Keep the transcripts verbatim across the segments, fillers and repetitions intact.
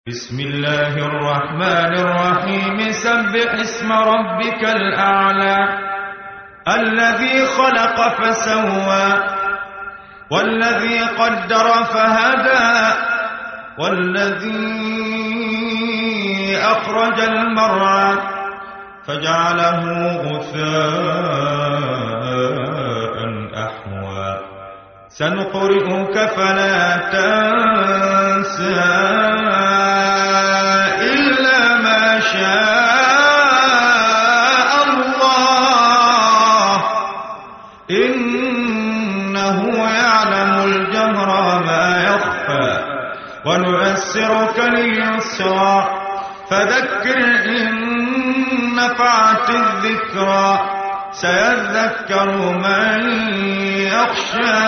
بسم الله الرحمن الرحيم سبح اسم ربك الأعلى الذي خلق فسوى والذي قدر فهدى والذي أخرج المرعى فجعله غثاء أحوى سنقرئك فلا تنسى إلا ما شاء الله إنه يعلم الجهر ما يخفى ونيسرك لليسرى فذكر إن نفعت الذكرى سيذكر من يخشى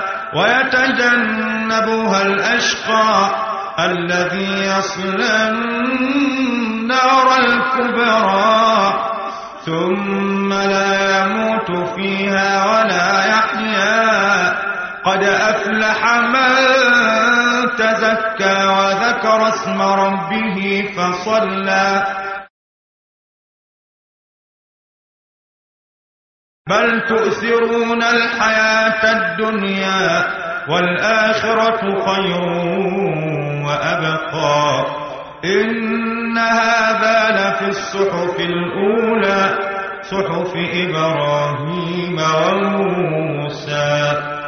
ويتجنبها الأشقى الذي يصلى النار الكبرى ثم لا يموت فيها ولا يحيا قد أفلح من تزكى وذكر اسم ربه فصلى بل تؤثرون الحياة الدنيا والآخرة خير وأبقى إن هذا لفي الصحف الأولى صحف إبراهيم وموسى